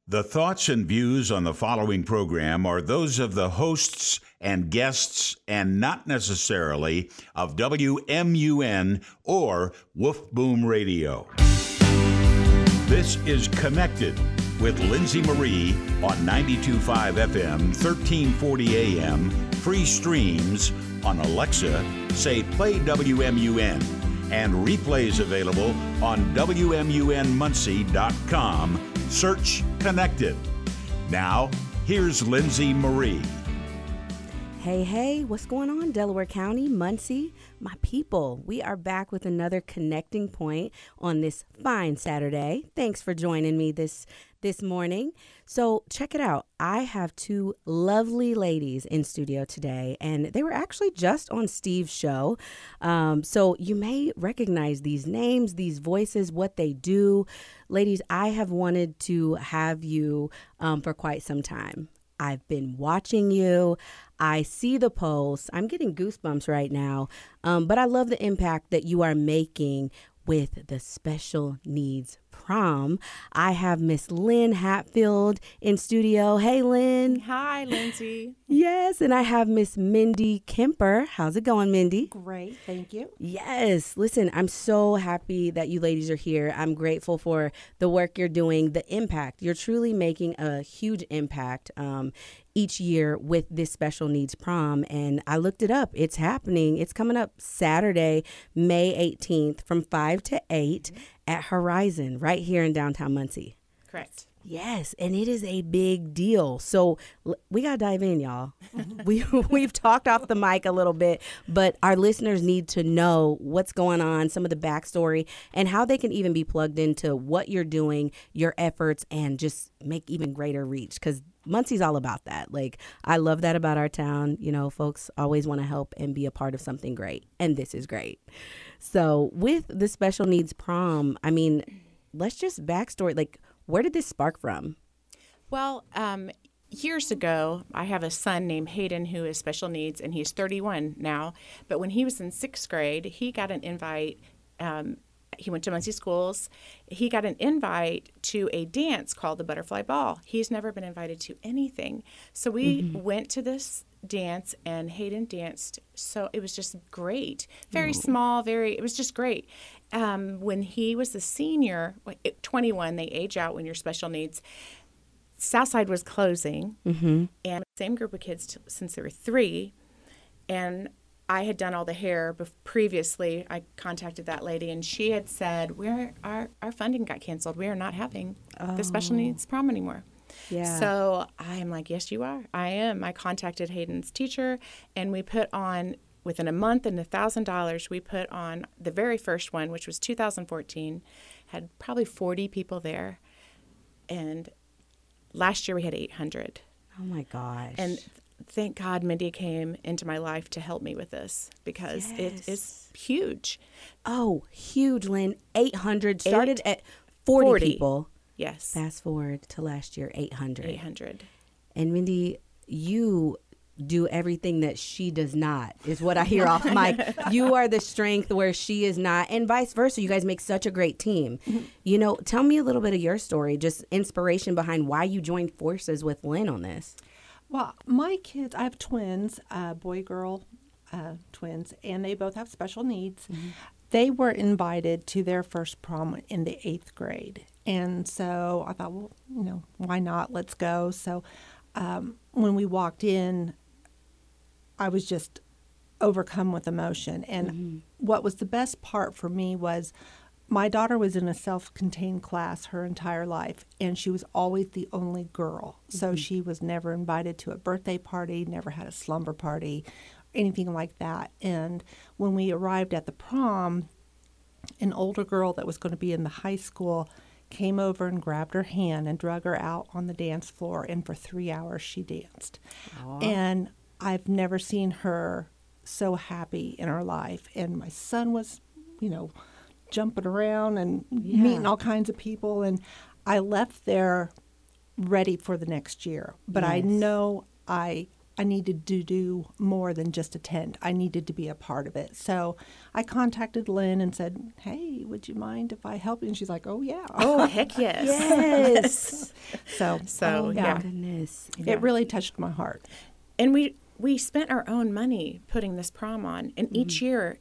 The thoughts and views on the following program are those of the hosts and guests and not necessarily of WMUN or Wolf Boom Radio. This is Connected with Lindsay Marie on 92.5 FM, 1340 AM, free streams on Alexa, say play WMUN, and replays available on WMUNmuncie.com. Search Connected. Now, here's Lindsay Marie. Hey, what's going on, Delaware County, Muncie, my people? We are back with another connecting point on this fine Saturday. Thanks for joining me this morning. So check it out. I have two lovely ladies in studio today, and they were actually just on Steve's show. So you may recognize these names, these voices, what they do. Ladies, I have wanted to have you for quite some time. I've been watching you. I see the posts. I'm getting goosebumps right now. But I love the impact that you are making with the special needs prom. I have Miss Lynn Hatfield in studio. Hey, Lynn. Hi, Lindsay. Yes, and I have Miss Mindy Kemper. How's it going, Mindy? Great, thank you. Yes, listen, I'm so happy that you ladies are here. I'm grateful for the work you're doing, the impact. You're truly making a huge impact each year with this special needs prom, and I looked it up. It's happening. It's coming up Saturday, May 18th from 5 to 8 at Horizon right here in downtown Muncie. Correct. Yes, and it is a big deal. So we got to dive in, y'all. We've talked off the mic a little bit, but our listeners need to know what's going on, some of the backstory, and how they can even be plugged into what you're doing, your efforts, and just make even greater reach, because Muncie's all about that. Like, I love that about our town. You know, folks always want to help and be a part of something great, and this is great. So with the special needs prom, I mean, let's just backstory, like, where did this spark from? Well, years ago, I have a son named Hayden who is special needs, and he's 31 now. But when he was in 6th grade, he got an invite. He went to Muncie schools. He got an invite to a dance called the Butterfly Ball. He's never been invited to anything. So we went to this dance, and Hayden danced. So it was just great. Very small, it was just great. When he was a senior, 21, they age out when you're special needs. Southside was closing, and the same group of kids since they were 3. And I had done all the hair previously. I contacted that lady, and she had said, our funding got canceled. We are not having the special needs prom anymore. Yeah. So I'm like, yes, you are. I am. I contacted Hayden's teacher, and we put on, within a month and $1,000, we put on the very first one, which was 2014, had probably 40 people there. And last year we had 800. Oh, my gosh. And thank God Mindy came into my life to help me with this, because it is huge. Oh, huge, Lynn. 800 started at 40 people. Yes. Fast forward to last year, 800. 800. And Mindy, you do everything that she does not, is what I hear off mic. You are the strength where she is not, and vice versa. You guys make such a great team. You know, tell me a little bit of your story, just inspiration behind why you joined forces with Lynn on this. Well, my kids, I have twins, boy-girl twins, and they both have special needs. They were invited to their first prom in the 8th grade. And so I thought, well, you know, why not? Let's go. So when we walked in, I was just overcome with emotion. And what was the best part for me was my daughter was in a self-contained class her entire life, and she was always the only girl. So she was never invited to a birthday party, never had a slumber party, anything like that. And when we arrived at the prom, an older girl that was going to be in the high school came over and grabbed her hand and drug her out on the dance floor, and for 3 hours she danced. Aww. And I've never seen her so happy in her life. And my son was, you know, jumping around and meeting all kinds of people, and I left there ready for the next year. But I know I I needed to do more than just attend. I needed to be a part of it. So I contacted Lynn and said, hey, would you mind if I help you? And she's like, oh, yeah. Oh, heck yes. Yes. So Oh, yeah. my goodness. it really touched my heart. And we spent our own money putting this prom on. And each year,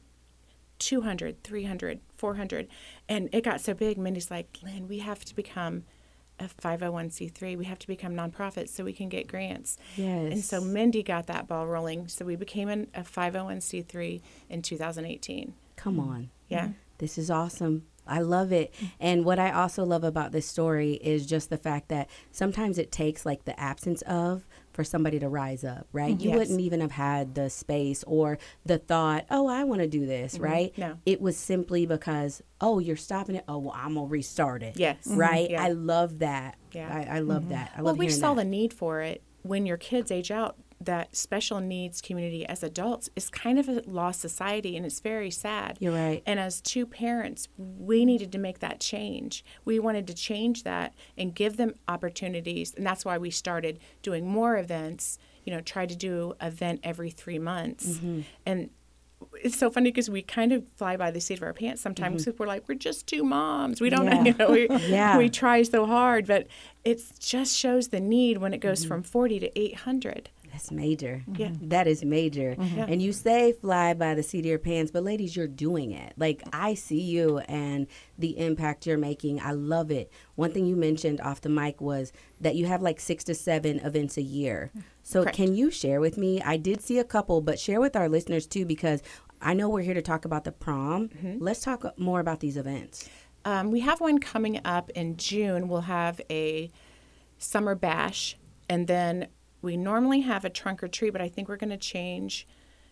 200, 300, 400. And it got so big, Mindy's like, Lynn, we have to become a 501c3. We have to become nonprofits so we can get grants. Yes. And so Mindy got that ball rolling. So we became a 501c3 in 2018. Come on. Yeah. This is awesome. I love it. And what I also love about this story is just the fact that sometimes it takes like the absence of for somebody to rise up, right? You Yes. wouldn't even have had the space or the thought, oh, I want to do this, right? No. It was simply because, oh, you're stopping it. Oh, well, I'm going to restart it. Yes. Right? Yeah. I love that. Yeah. I love that. I Well, love we hearing saw that. the need for it when your kids age out. That special needs community as adults is kind of a lost society, and it's very sad. You're right. And as two parents, we needed to make that change. We wanted to change that and give them opportunities, and that's why we started doing more events. Try to do an event every 3 months. And it's so funny because we kind of fly by the seat of our pants sometimes. We're like, we're just two moms. We don't, Yeah. we try so hard, but it just shows the need when it goes from 40 to 800. That's major. Yeah. That is major. Yeah. And you say fly by the seat of your pants, but ladies, you're doing it. Like, I see you and the impact you're making. I love it. One thing you mentioned off the mic was that you have like 6 to 7 events a year. So Correct. Can you share with me? I did see a couple, but share with our listeners too, because I know we're here to talk about the prom. Let's talk more about these events. We have one coming up in June. We'll have a summer bash, and then we normally have a trunk or treat, but I think we're going to change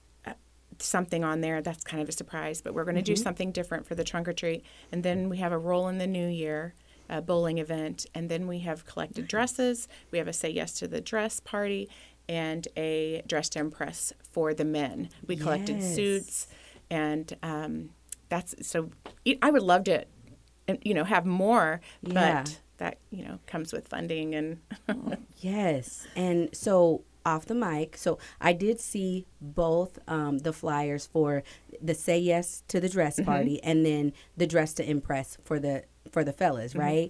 something on there. That's kind of a surprise, but we're going to do something different for the trunk or treat. And then we have a roll in the new year, a bowling event, and then we have collected dresses. We have a say yes to the dress party and a dress to impress for the men. We collected Yes. suits, and that's so. I would love to, have more, Yeah. but that comes with funding and. Yes. And so off the mic, so I did see both the flyers for the say yes to the dress party and then the dress to impress for the fellas, right?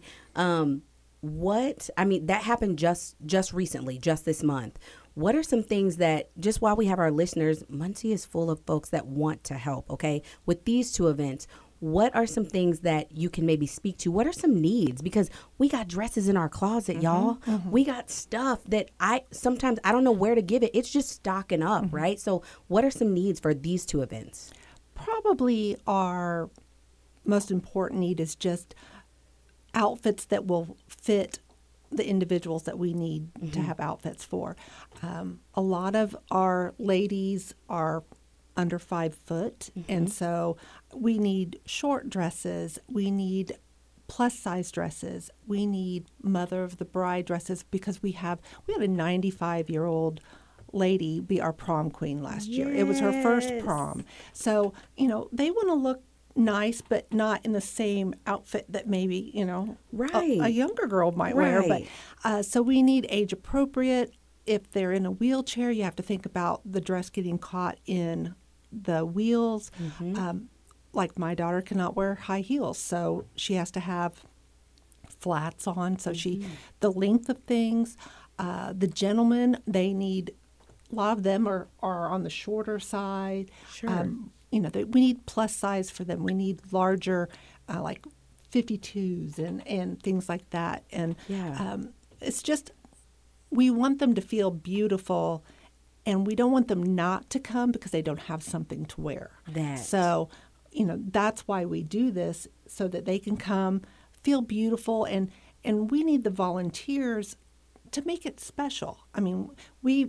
That happened just recently, just this month. What are some things that, just while we have our listeners, Muncie is full of folks that want to help, okay? With these two events, what are some things that you can maybe speak to? What are some needs? Because we got dresses in our closet, y'all. We got stuff that sometimes I don't know where to give it. It's just stocking up, right? So what are some needs for these two events? Probably our most important need is just outfits that will fit the individuals that we need to have outfits for. A lot of our ladies are under 5 foot, and so we need short dresses. We need plus size dresses. We need mother of the bride dresses because we had a 95-year-old lady be our prom queen last year. It was her first Yes. prom. So, they want to look nice, but not in the same outfit that maybe, Right. a younger girl might wear. Right. But so we need age appropriate. If they're in a wheelchair, you have to think about the dress getting caught in the wheels. Like my daughter cannot wear high heels, so she has to have flats on. So the length of things. The gentlemen, they need, a lot of them are on the shorter side. Sure. We need plus size for them. We need larger, like 52s and things like that. And Yeah. it's just, we want them to feel beautiful, and we don't want them not to come because they don't have something to wear. So, that's why we do this, so that they can come, feel beautiful, and we need the volunteers to make it special. I mean, we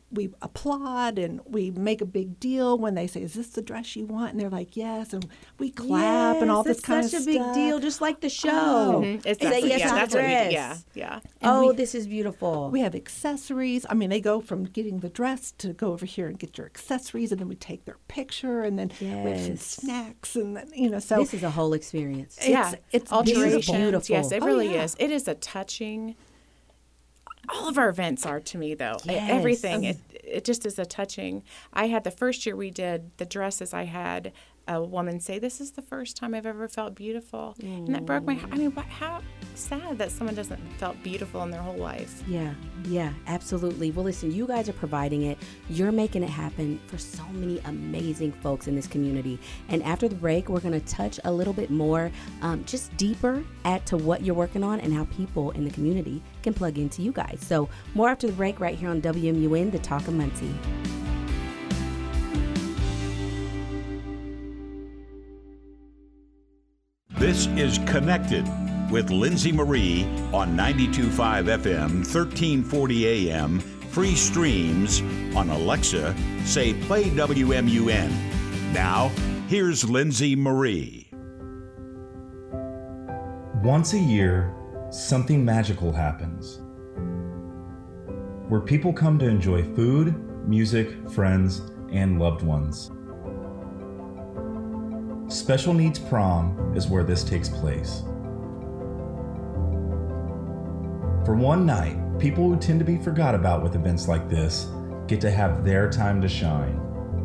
applaud and we make a big deal when they say, "Is this the dress you want?" And they're like, "Yes," and we clap and all this kind of stuff. It's such a big deal, just like the show. Oh. Exactly. Say yes Yeah, to the that's what we dress. do. Yeah. And This is beautiful. We have accessories. I mean, they go from getting the dress to go over here and get your accessories, and then we take their picture, and then we have some Yes. snacks, and then, so This is a whole experience. it's Alterations. beautiful. Yes, it Oh, really yeah. is. It is a touching. All of our events are to me, though. Yes. Everything. it just is a touching. I had the first year we did the dresses, I had a woman say, "This is the first time I've ever felt beautiful." And that broke my heart. I mean, how sad that someone doesn't felt beautiful in their whole life. Yeah, absolutely. Well, listen, you guys are providing it. You're making it happen for so many amazing folks in this community. And after the break, we're going to touch a little bit more, just deeper to what you're working on and how people in the community can plug into you guys. So more after the break right here on WMUN, The Talk of Muncie. This is Connected with Lindsay Marie on 92.5 FM, 1340 AM, free streams on Alexa. Say play WMUN. Now, here's Lindsay Marie. Once a year, something magical happens, where people come to enjoy food, music, friends, and loved ones. Special Needs Prom is where this takes place. For one night, people who tend to be forgot about with events like this get to have their time to shine.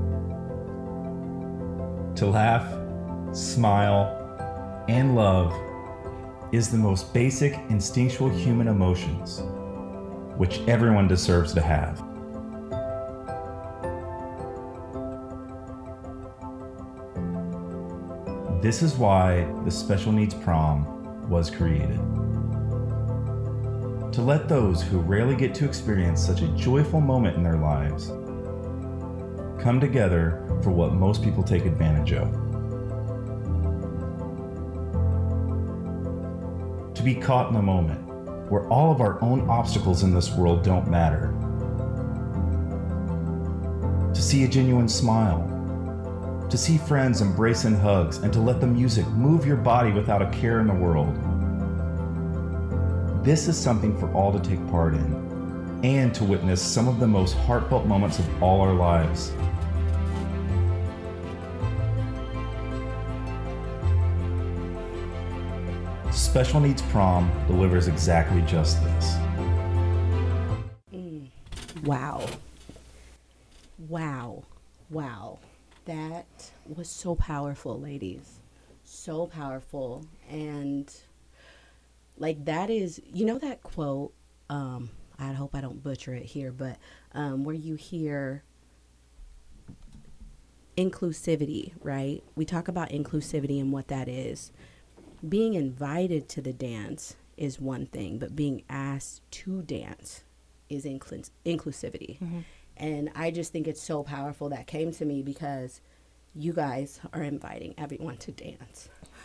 To laugh, smile, and love is the most basic instinctual human emotions, which everyone deserves to have. This is why the Special Needs Prom was created. To let those who rarely get to experience such a joyful moment in their lives come together for what most people take advantage of. To be caught in the moment, where all of our own obstacles in this world don't matter. To see a genuine smile. To see friends embrace in hugs, and to let the music move your body without a care in the world. This is something for all to take part in, and to witness some of the most heartfelt moments of all our lives. Special Needs Prom delivers exactly just this. Wow. That was so powerful, ladies. So powerful. And like that is, you know that quote, I hope I don't butcher it here, but where you hear inclusivity, right? We talk about inclusivity and what that is. Being invited to the dance is one thing, but being asked to dance is inclusivity. Mm-hmm. And I just think it's so powerful. That came to me because you guys are inviting everyone to dance.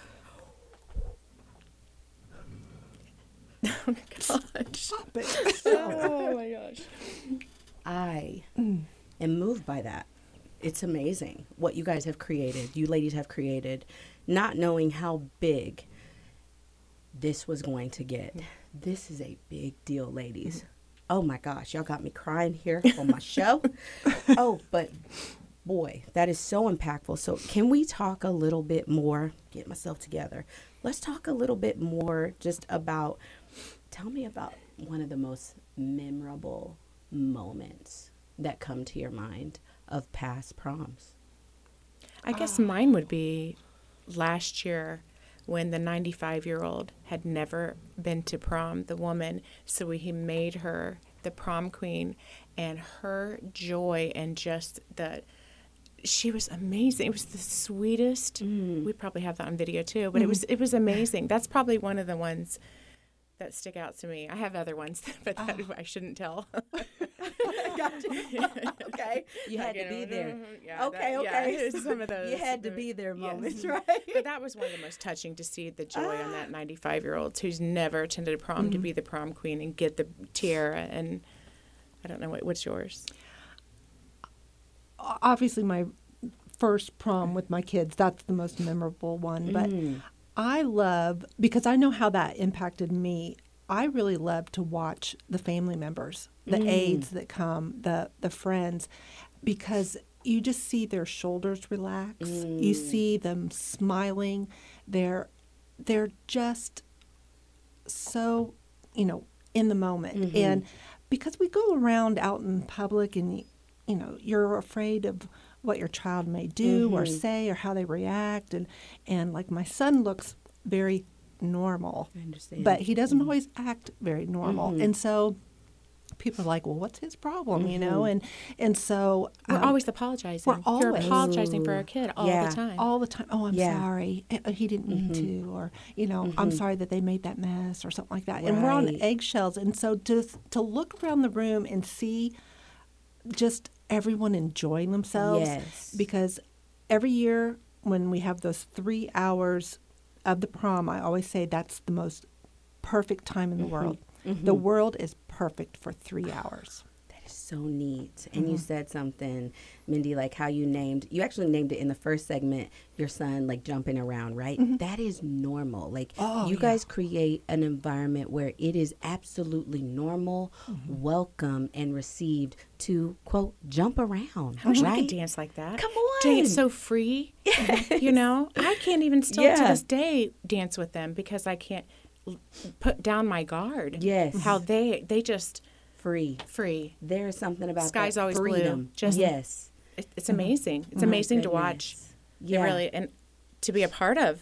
Oh my gosh. Stop it. Oh my gosh. I am moved by that. It's amazing what you guys have created, you ladies have created, not knowing how big this was going to get. This is a big deal, ladies. Oh my gosh, y'all got me crying here on my show. Oh, but boy, that is so impactful. So can we talk a little bit more, get myself together. Let's talk a little bit more just about, tell me about one of the most memorable moments that come to your mind of past proms. I guess mine would be last year when the 95-year-old had never been to prom, the woman, so he made her the prom queen, and her joy and just she was amazing. It was the sweetest. We probably have that on video too, but it was amazing. That's probably one of the ones that stick out to me. I have other ones, but that I shouldn't tell. Gotcha. Okay. You had to be there. Yeah, okay. Yeah, some of those. You had to be there moments, yes. right? But that was one of the most touching to see the joy on that 95-year-old who's never attended a prom to be the prom queen and get the tiara. And I don't know, what's yours? Obviously, my first prom with my kids, that's the most memorable one. But I love, because I know how that impacted me, I really love to watch the family members, the aides that come, the friends, because you just see their shoulders relax. You see them smiling. They're just so, in the moment. And because we go around out in public and you're afraid of what your child may do or say or how they react. And like my son looks very normal, I understand. but he doesn't always act very normal. And so people are like, well, what's his problem, And so We're always apologizing. We're always. You're apologizing for our kid all Yeah. the time. all the time. Oh, I'm Yeah. sorry. He didn't mean to, or I'm sorry that they made that mess, or something like that. And we're on Right. eggshells. And so to look around the room and see just everyone enjoying themselves, Yes. because every year when we have those 3 hours of the prom, I always say that's the most perfect time in the world. The world is perfect for 3 hours. That is so neat. And you said something, Mindy, like how you actually named it in the first segment, your son like jumping around, right? That is normal. Like you guys create an environment where it is absolutely normal, welcome, and received to, quote, jump around. I wish I right? could dance like that. Come on. Dance so free. I can't even still to this day dance with them because I can't put down my guard. Yes. How they just Free. free. There is something about Sky's that always blue. freedom. Just- yes. It's amazing. It's amazing to watch. Goodness. It Yeah. really, and to be a part of.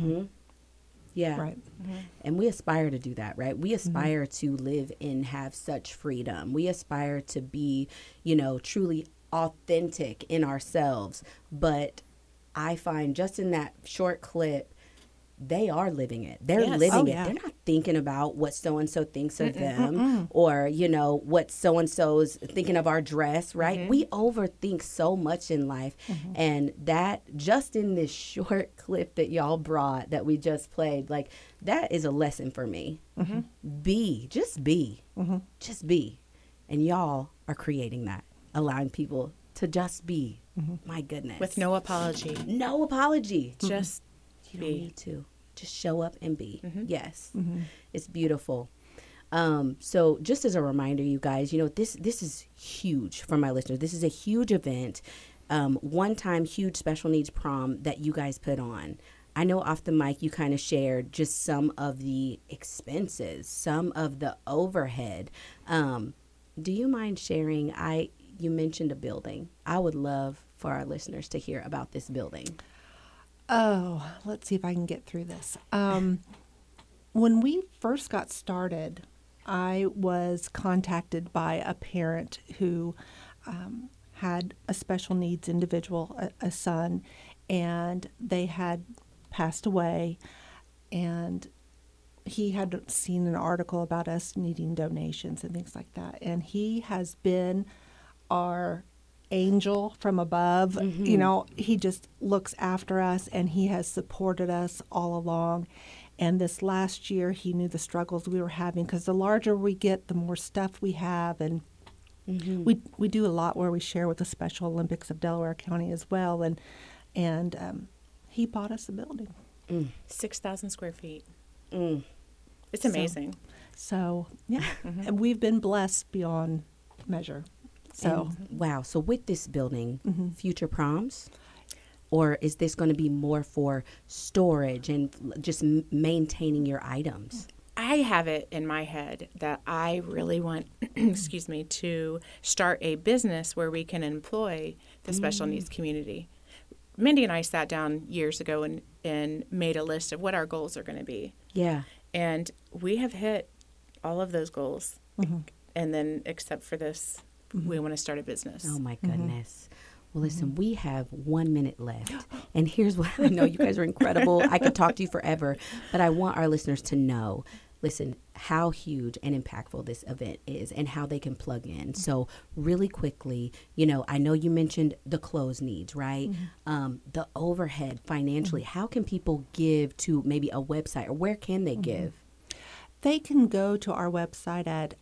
Yeah. Right. And we aspire to do that, right? We aspire to live and have such freedom. We aspire to be, truly authentic in ourselves. But I find just in that short clip, they are living it. They're Yes. living Oh, it. yeah. They're not thinking about what so-and-so thinks of them or, what so-and-so's thinking of our dress, right? We overthink so much in life. And that just in this short clip that y'all brought that we just played, like that is a lesson for me. Just be. And y'all are creating that, allowing people to just be. My goodness. With no apology. No apology. Just You don't be. need to. Just show up and be. Yes. It's beautiful. So just as a reminder, you guys, this is huge for my listeners. This is a huge event, one-time huge special needs prom that you guys put on. I know off the mic you kind of shared just some of the expenses, some of the overhead. Do you mind sharing? You mentioned a building. I would love for our listeners to hear about this building. Oh, let's see if I can get through this. When we first got started, I was contacted by a parent who had a special needs individual, a son, and they had passed away. And he had seen an article about us needing donations and things like that. And he has been our angel from above. He just looks after us, and he has supported us all along. And this last year, he knew the struggles we were having, because the larger we get, the more stuff we have. And we do a lot where we share with the Special Olympics of Delaware County as well. And he bought us a building. 6,000 square feet. It's amazing. So, yeah, and we've been blessed beyond measure. So, Wow. So with this building, future proms? Or is this going to be more for storage and just maintaining your items? I have it in my head that I really want, excuse me, to start a business where we can employ the special needs community. Mindy and I sat down years ago and made a list of what our goals are going to be. Yeah. And we have hit all of those goals. And then, except for this, we want to start a business. Oh, my goodness. Well, listen, we have 1 minute left. And here's what I know. You guys are incredible. I could talk to you forever. But I want our listeners to know, listen, how huge and impactful this event is and how they can plug in. So really quickly, I know you mentioned the clothes needs, right? The overhead financially. How can people give to maybe a website, or where can they give? they can go to our website at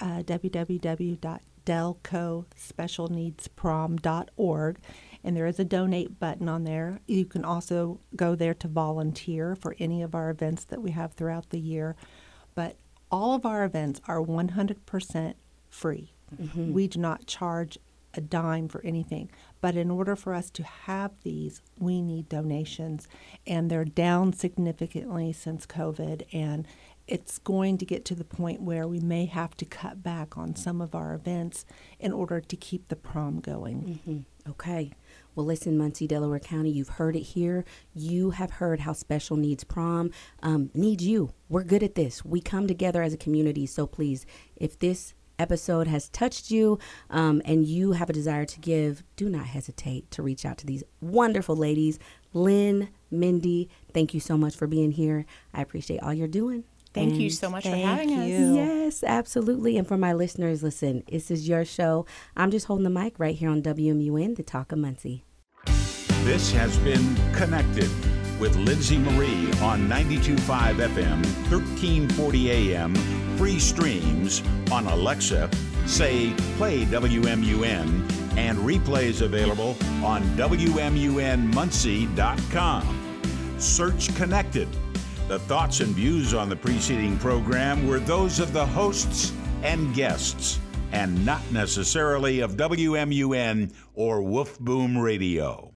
www.delcospecialneedsprom.org, and there is a donate button on there. You can also go there to volunteer for any of our events that we have throughout the year. But all of our events are 100% free. Mm-hmm. We do not charge a dime for anything. But in order for us to have these, we need donations. And they're down significantly since COVID. And it's going to get to the point where we may have to cut back on some of our events in order to keep the prom going. Mm-hmm. Okay. Well, listen, Muncie, Delaware County, you've heard it here. You have heard how Special Needs Prom needs you. We're good at this. We come together as a community. So please, if this episode has touched you and you have a desire to give, do not hesitate to reach out to these wonderful ladies. Lynn, Mindy, thank you so much for being here. I appreciate all you're doing. Thank you so much for having us. Yes, absolutely. And for my listeners, listen, this is your show. I'm just holding the mic right here on WMUN, the Talk of Muncie. This has been Connected with Lindsay Marie on 92.5 FM, 1340 AM, free streams on Alexa, say play WMUN, and replays available on WMUNmuncie.com. Search Connected. The thoughts and views on the preceding program were those of the hosts and guests, and not necessarily of WMUN or Wolf Boom Radio.